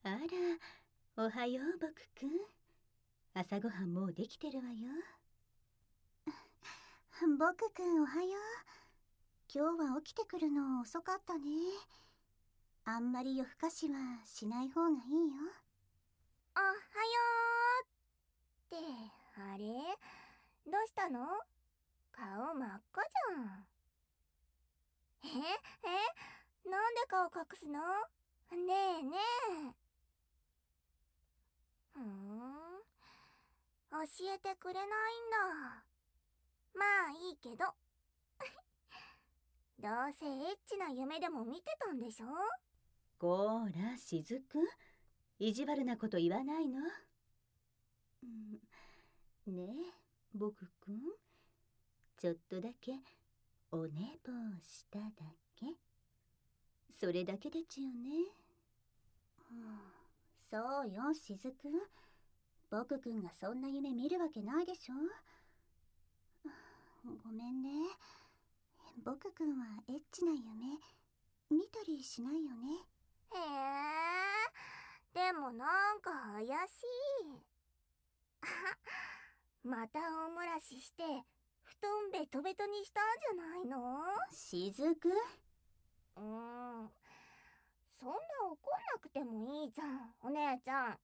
あら、おはよう、僕くん。朝ごはんもうできてるわよ。 僕くんおはよう。今日は起きてくるの遅かったね。あんまり夜更かしはしない方がいいよ。 おはようって、あれどうしたの？顔真っ赤じゃん。なんで顔隠すの？ねえねえ。教えてくれないんだ。まあいいけど。どうせエッチな夢でも見てたんでしょ？ こーら、しずく。意地悪なこと言わないの。ねえ、僕くん。ちょっとだけお寝坊しただけ。それだけでちよね。 そうよ、しずく。僕くんがそんな夢見るわけないでしょ。ごめんね。僕くんはエッチな夢見たりしないよね。 へえ、でもなんか怪しい。またおもらしして布団ベトベトにしたんじゃないの？ しずく。 そんな怒んなくてもいいじゃん、お姉ちゃん。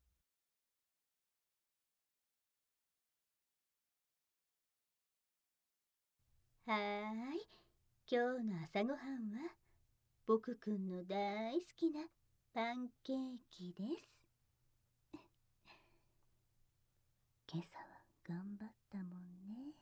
はーい。今日の朝ごはんは僕くんの大好きなパンケーキです。今朝は頑張ったもんね。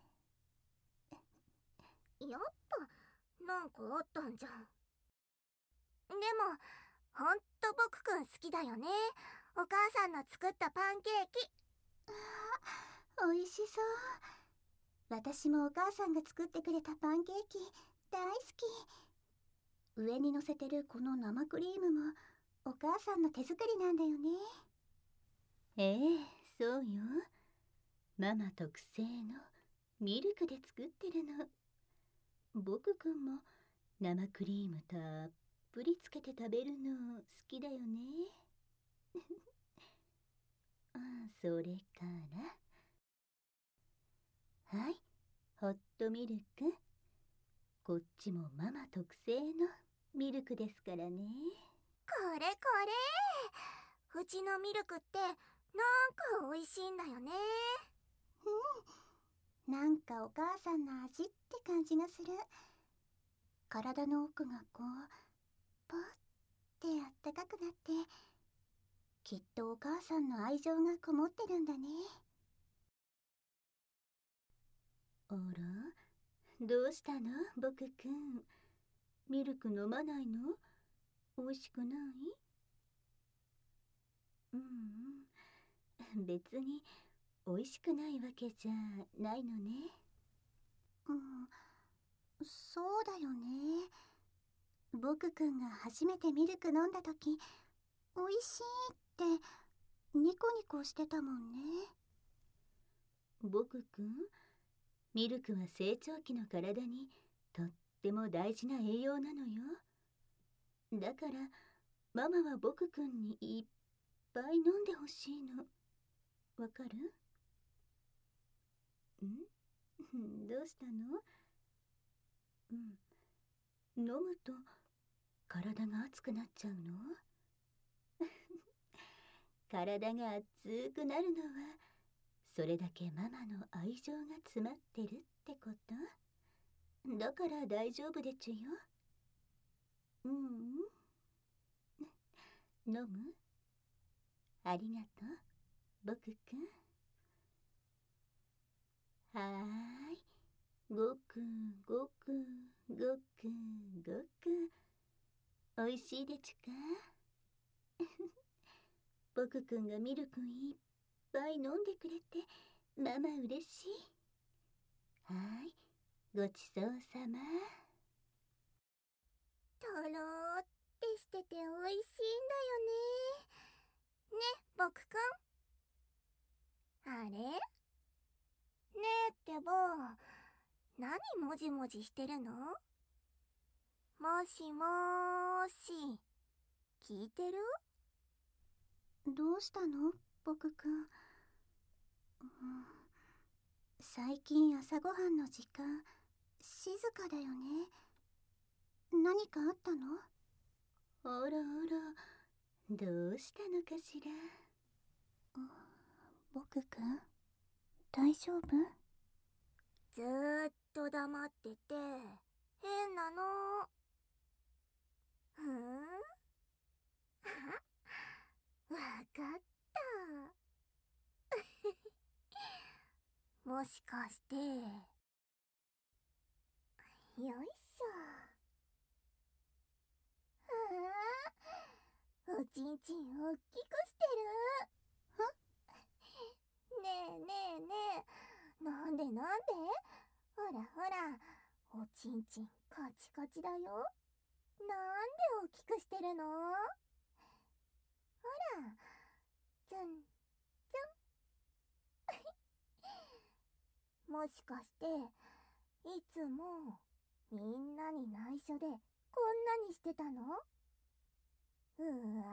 やっぱなんかあったんじゃん。でもほんと僕くん好きだよね、お母さんの作ったパンケーキ。 おいしそう。私もお母さんが作ってくれたパンケーキ大好き。上に乗せてるこの生クリームもお母さんの手作りなんだよね。 ええ、そうよ。ママ特製のミルクで作ってるの。僕くんも生クリームたっぷりつけて食べるの好きだよね。それからはい、ホットミルク。こっちもママ特製のミルクですからね。 これうちのミルクってなんか美味しいんだよね。 なんかお母さんの味って感じがする。体の奥がこうポってあったかくなって、きっとお母さんの愛情がこもってるんだね。 あら、どうしたの僕くん。ミルク飲まないの？美味しくない？別に美味しくないわけじゃないのね。 そうだよね。僕くんが初めてミルク飲んだ時、おいしいってニコニコしてたもんね。 僕くん、ミルクは成長期の体にとっても大事な栄養なのよ。だからママは僕くんにいっぱい飲んでほしいの。わかる？どうしたの？飲むと体が熱くなっちゃうの？体が熱くなるのはそれだけママの愛情が詰まってるってこと。だから大丈夫でちゅよ。飲む？ありがとう、僕くん。はーい。ごくごくごくごく。おいしいでちゅか？僕くんがミルクいっぱい飲んでくれてママ嬉しい。はーい、ごちそうさま。 とろーってしてて美味しいんだよね。ね、僕くん。あれ？ねえってば、何もじもじしてるの？もしもーし、聞いてる？ どうしたの僕くん。最近朝ごはんの時間静かだよね。何かあったの？ あらあら、どうしたのかしら。 僕くん、大丈夫？ ずーっと黙ってて変なの。わかった。もしかして、よいしょ。おちんちんおっきくしてる。ねえねえねえ、なんでほらほら、おちんちんカチカチだよ。なんで大きくしてるの？ほら、ちゅんちゅん。もしかして、いつもみんなに内緒でこんなにしてたの？うわ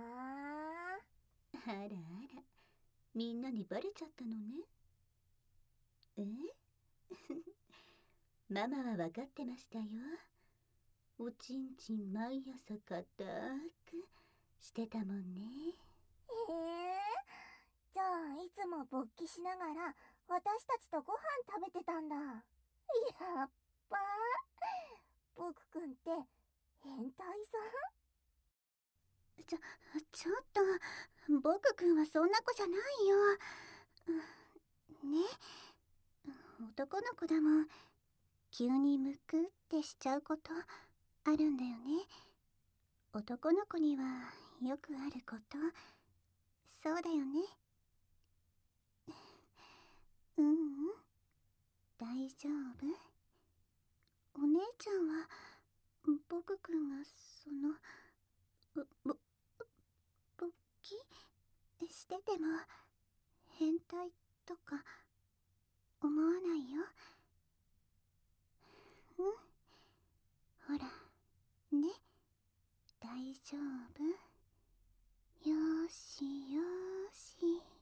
あらあら、みんなにバレちゃったのね。ママは分かってましたよ。おちんちん毎朝固くしてたもんね。 じゃあいつも勃起しながら私たちとご飯食べてたんだ。やっば僕くんって変態さん？ ちょっと、僕くんはそんな子じゃないよ。ね、男の子だもん。急にむくってしちゃうことあるんだよね。男の子にはよくあること。そうだよね。大丈夫。お姉ちゃんは僕くんが勃起してても変態とか思わないよ。ほらね、大丈夫。よーしよーし。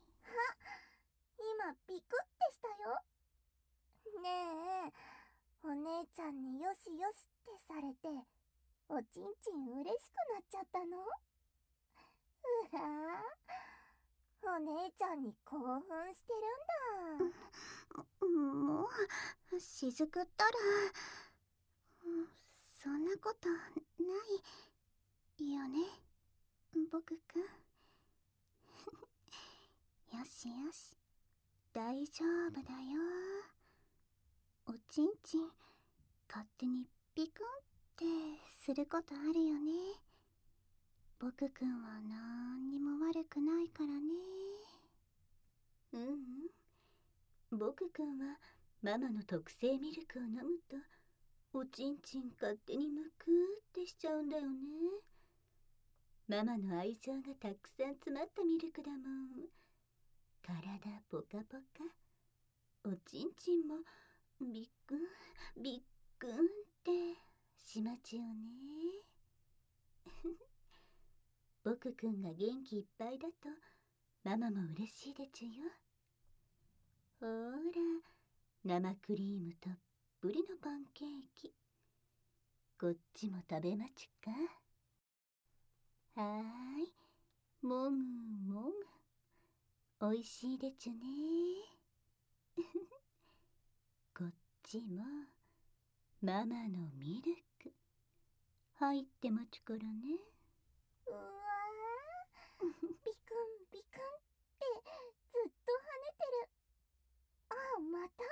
今ビクってしたよ。ねえ、お姉ちゃんによしよしってされておちんちん嬉しくなっちゃったの？うわー、お姉ちゃんに興奮してるんだ。 もうしずくったら、そんなことないよね、僕くん。よしよし、大丈夫だよ。おちんちん勝手にピクンってすることあるよね。僕くんはなんにも悪くないからね。 僕くんはママの特製ミルクを飲むとおちんちん勝手にむくってしちゃうんだよね。ママの愛情がたくさん詰まったミルクだもん。体ポカポカ、おちんちんもビックンビックンってしまちよね。僕くんが元気いっぱいだとママも嬉しいでちゅよ。ほら、生クリームたっぷりのパンケーキ、こっちも食べまちゅか。はーい、もぐもぐ、おいしいでちゅね。こっちもママのミルク入ってまちゅからね。 うわー、ビクンビクンってずっと跳ねてる。あ、また。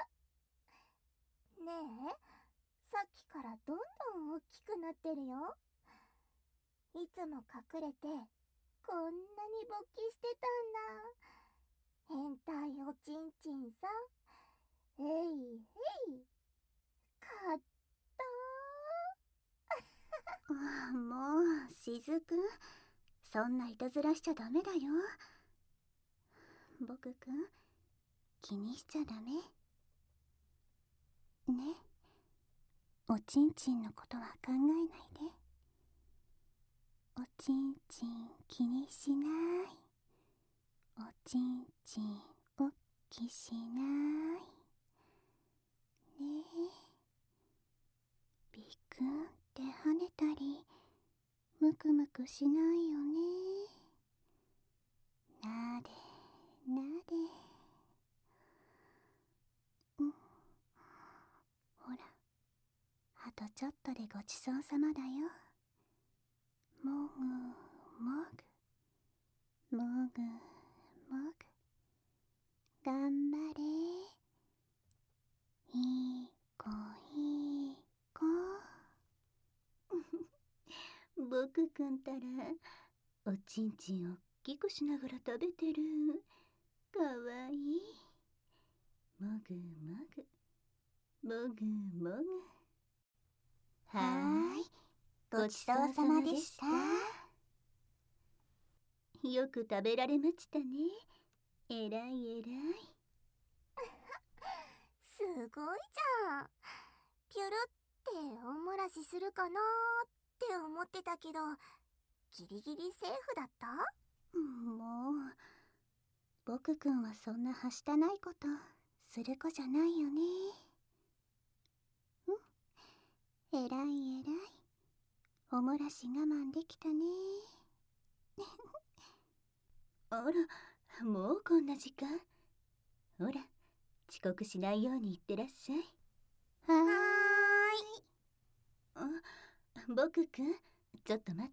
ねえ、さっきからどんどん大きくなってるよ。いつも隠れてこんなに勃起してたんだ。変態おちんちんさん。へいへい。かったもうしずく、そんないたずらしちゃダメだよ。僕くん、気にしちゃダメね。おちんちんのことは考えないで。おちんちん気にしない。 おちんちんおっきしないねえ。ビクンって跳ねたりムクムクしないよね。なでなで。ほら、あとちょっとでごちそうさまだよ。もぐもぐもぐもぐ。頑張れ。いい子いい子。 僕くんたらおちんちんおっきくしながら食べてる。かわいい。もぐもぐもぐもぐ。 はーい、ごちそうさまでした。 よく食べられましたね。えらいえらい。 すごいじゃん。ピュルっておもらしするかなーって思ってたけど、ギリギリセーフだった？ もう、僕くんはそんなはしたないことする子じゃないよね。えらいえらい。おもらし我慢できたね。 あら、もうこんな時間。ほら、遅刻しないようにいってらっしゃい。 はーい。 僕くん、ちょっと待って。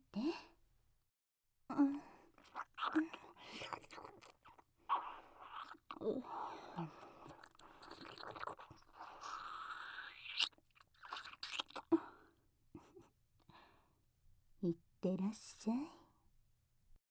いってらっしゃい。